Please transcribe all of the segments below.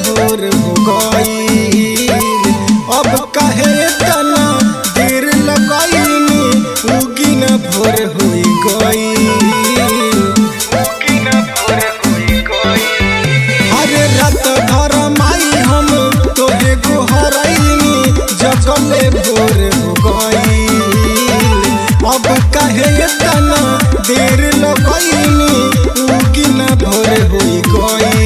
भोर हो गई। अब काहे तना देर लगाईनी उगी न भोर हो गई। हरे रात भर माई हम तोहे गोहरैनी जगले भोर हो गई। अब काहे तना देर लगाईनी उगी न भोर हो गई।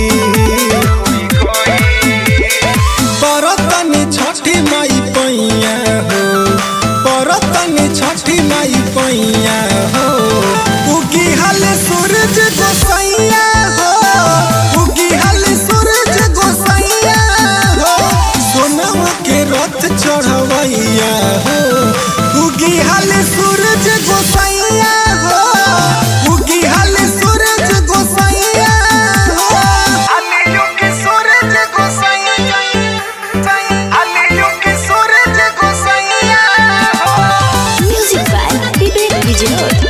परतनी छठी माई पैया हो, परतनी छठी माई पैया हो। उगी हल सूरज गोसैया हो, उगी हल सूरज गोसैया हो। सोनवा के रथ चढ़वैया हो, उगी हल सूरज गोसैया हो, उगी हल सूरज गोसैया हो। आलियो के सूरज गोसैया, आलियो के सूरज गोसैया हो। Music by Vivek Vijay.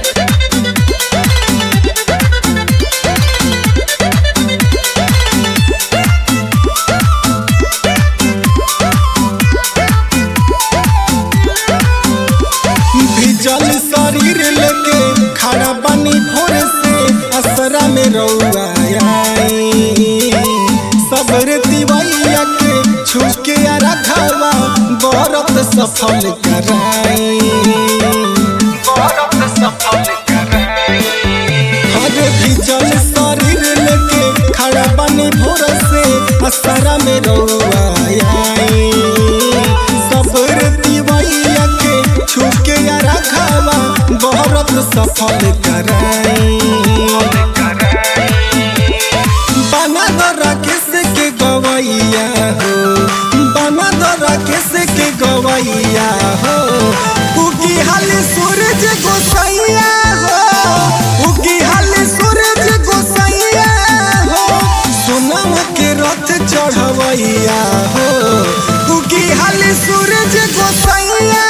भिजल शरीर लेके खड़ा बनी भोर से असरा में रउआ आई। सबर दिवैया के छुके रखवा व्रत सफल कराई। व्रत सफल कराई। हरे भिजल शरीर लेके खड़ा बनी भोर से असरा में रउआ आई। सबर दिवैया के छुके रखवा व्रत सफल कराई। बना किस के गवैया हो, बना किस के गवैया हो। उगी हल सूरज गोसैया हो, उगी हल सूरज गोसैया हो। सोनवा के रथ चढ़वैया हो, उगी हल सूरज गोसैया